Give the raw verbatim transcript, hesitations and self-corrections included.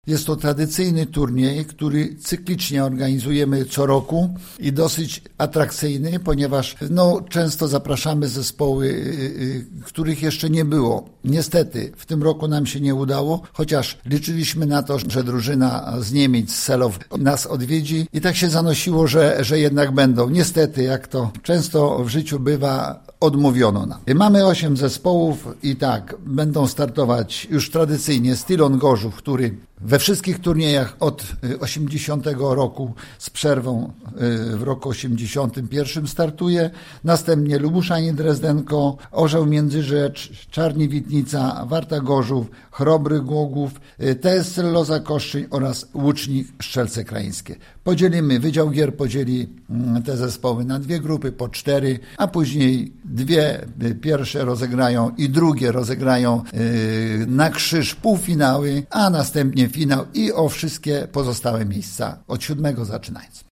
Jest to tradycyjny turniej, który cyklicznie organizujemy co roku i dosyć atrakcyjny, ponieważ no, często zapraszamy zespoły, yy, których jeszcze nie było. Niestety w tym roku nam się nie udało, chociaż liczyliśmy na to, że drużyna z Niemiec, z Selow nas odwiedzi i tak się zanosiło, że, że jednak będą. Niestety, jak to często w życiu bywa, odmówiono nam. Mamy osiem zespołów i tak, będą startować już tradycyjnie Stylon Gorzów, który we wszystkich turniejach od osiemdziesiątego roku z przerwą w roku osiemdziesiątym pierwszym startuje. Następnie Lubuszanin Drezdenko, Orzeł Międzyrzecz, Czarni Witnica, Warta Gorzów, Chrobry Głogów, T S Celluloza Koszczyń oraz Łucznik Strzelce Krajeńskie. Podzielimy, Wydział Gier podzieli te zespoły na dwie grupy, po cztery, a później dwie pierwsze rozegrają i drugie rozegrają na krzyż półfinały, a następnie finał i o wszystkie pozostałe miejsca od siódmego zaczynając.